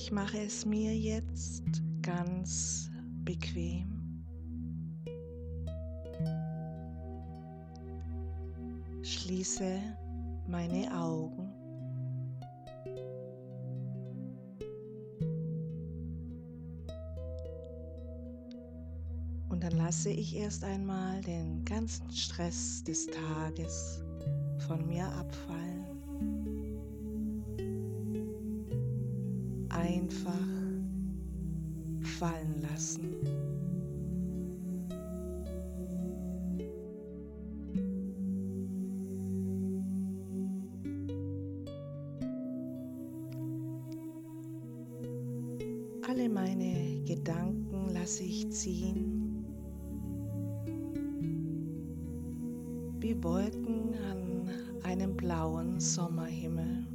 Ich mache es mir jetzt ganz bequem. Schließe meine Augen. Und dann lasse ich erst einmal den ganzen Stress des Tages von mir abfallen. Einfach fallen lassen. Alle meine Gedanken lasse ich ziehen, wie Wolken an einem blauen Sommerhimmel.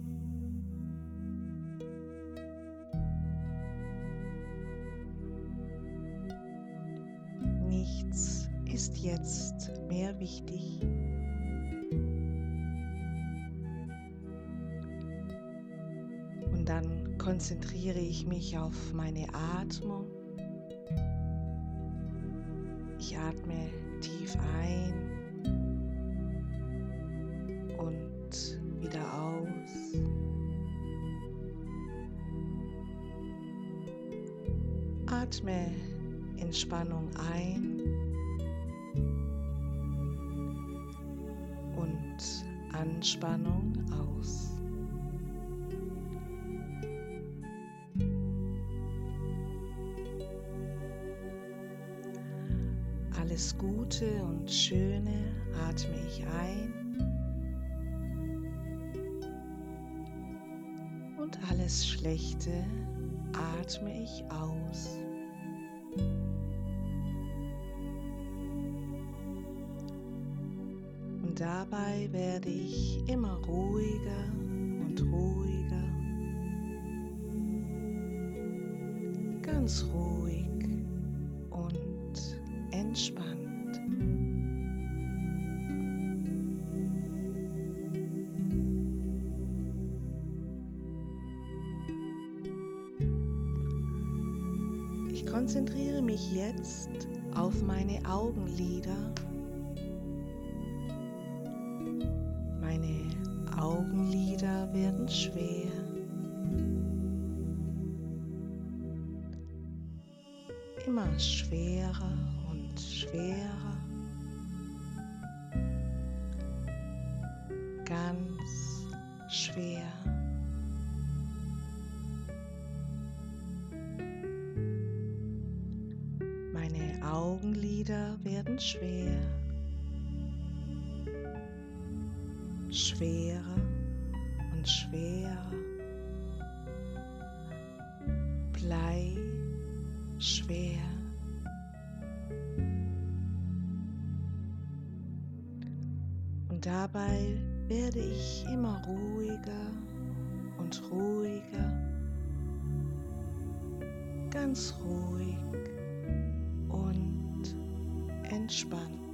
Nichts ist jetzt mehr wichtig. Und dann konzentriere ich mich auf meine Atmung. Ich atme tief ein und wieder aus. Atme Entspannung ein und Anspannung aus. Alles Gute und Schöne atme ich ein und alles Schlechte atme ich aus. Und dabei werde ich immer ruhiger und ruhiger, ganz ruhig und entspannt. Ich konzentriere mich jetzt auf meine Augenlider. Meine Augenlider werden schwer. Immer schwerer und schwerer. Ganz schwer. Meine Augenlider werden schwer. Schwerer und schwerer. Bleischwer. Und dabei werde ich immer ruhiger und ruhiger, ganz ruhig und entspannt.